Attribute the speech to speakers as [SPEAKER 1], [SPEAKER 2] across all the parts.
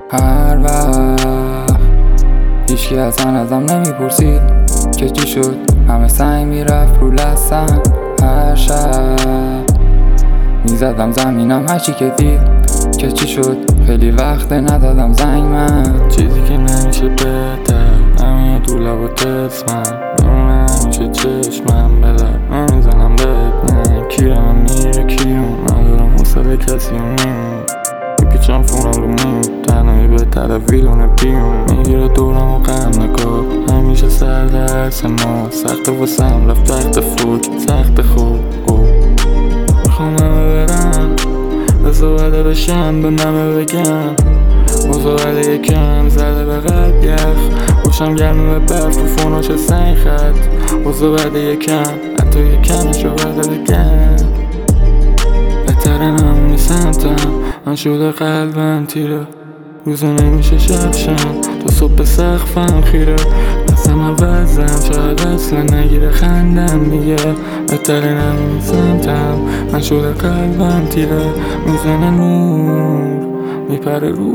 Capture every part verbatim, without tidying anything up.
[SPEAKER 1] هر وقت هیچکی از من ازم نمیپرسید که چی شد، همه سعی میرفت رو لسن. هر شب میزدم زمینم هرچی که دید که چی شد، خیلی وقت ندادم زنگ. من
[SPEAKER 2] چیزی که نمیشه بهتر همین تو لب و تسمم بمونه همیشه چشمم بلر من میزنم بهت کیرم میره کیرم ندارم حوصله کسی رو میمون میپیچم فونم رو مون تنهایی بهتره ویلونه بیون میگیره دورم و غم نگاه همیشه سر درس ما سخت واسم رفت تحت فوت سخت خوب میخوام همه برم بزا بده بشم به ممه بگم مزاوله یکم زده به قد یخ باشم گرمه به برف و فوناش سنگ خط مزاوله یکم حتی یکمشو بده بگم بهتره نمونی سمتم من شده قلبم تیره روزا نمیشه شب شم تا صبح سقفم خیره دستم عوضم شاید اصلا نگیره خندم میگه بهتره نمونی سمتم من شده قلبم تیره میزنه نور میپره رو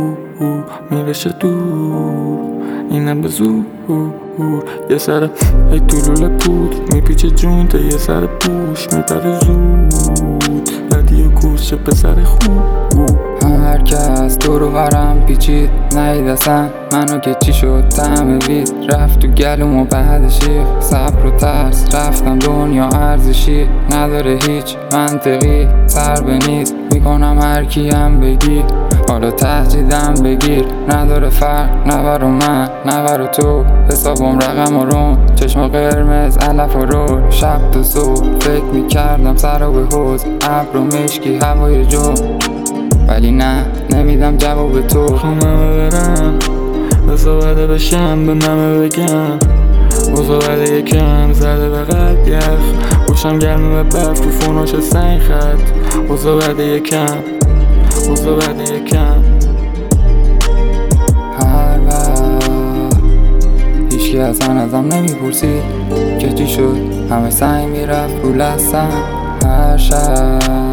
[SPEAKER 2] میرشه دور اینم به زور یه سر ای طولول پود میپیچه جون تا یه سر پوش میپره زود لدی و کوشه پسر خوب.
[SPEAKER 1] هر کس دور و برم پیچید نهید اصلا منو که چی شد طعم وید رفت تو گلوم و بعدشی صبر و ترس رفتم دنیا ارزشی نداره هیچ منطقی سر به نیست میکنم هر کیم بگی حالا تهدیدم بگیر نداره فرق نه برا من نه برا تو حسابم رقم و رون چشم قرمز علف و رول شب تا صبح فکر میکردم سر و به حوز ابر و مشکی هوای جو ولی نه نمیدم جواب تو.
[SPEAKER 2] میخوام همه برم بزا بده بشم به ممه بگم مزاوله یکم زده به قد یخ باشم گرمه به برف و فوناش سنگ خط مزاوله یکم مزاوله یکم
[SPEAKER 1] هر وقت هیچکی از من ازم نمیپرسید که چی شد، همه سعی میرفت رو لسن. هر شب